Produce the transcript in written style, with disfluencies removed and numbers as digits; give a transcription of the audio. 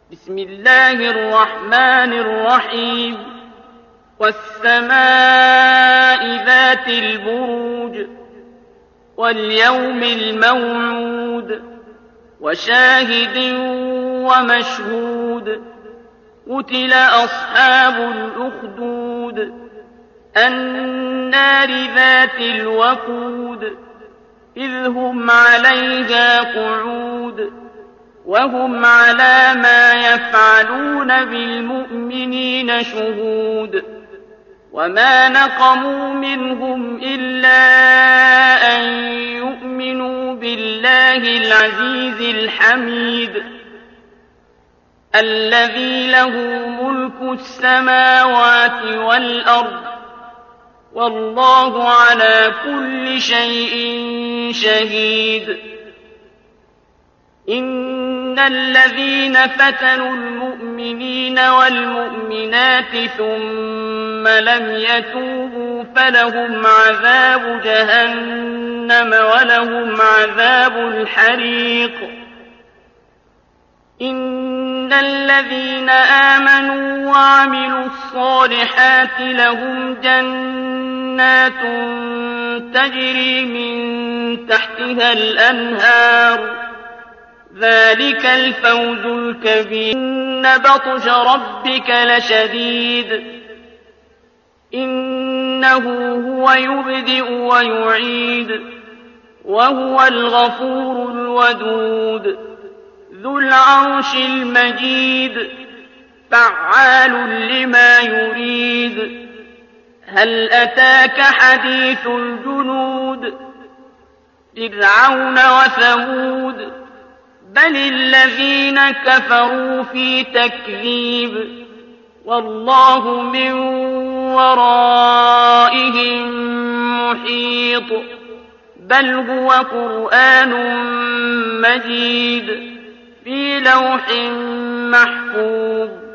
بسم الله الرحمن الرحيم والسماء ذات البروج واليوم الموعود وشاهد ومشهود قتل أصحاب الأخدود النار ذات الوقود إذ هم عليها قعود وهم على ما يفعلون بالمؤمنين شهود وما نقموا منهم إلا أن يؤمنوا بالله العزيز الحميد الذي له ملك السماوات والأرض والله على كل شيء شهيد إن الذين فتنوا المؤمنين والمؤمنات ثم لم يتوبوا فلهم عذاب جهنم ولهم عذاب الحريق إن الذين آمنوا وعملوا الصالحات لهم جنات تجري من تحتها الأنهار ذلك الفوز الكبير إن بطش ربك لشديد إنه هو يبدئ ويعيد وهو الغفور الودود ذو العرش المجيد فعال لما يريد هل أتاك حديث الجنود فرعون وثمود بل الذين كفروا في تكذيب والله من ورائهم محيط بل هو قرآن مجيد في لوح محفوظ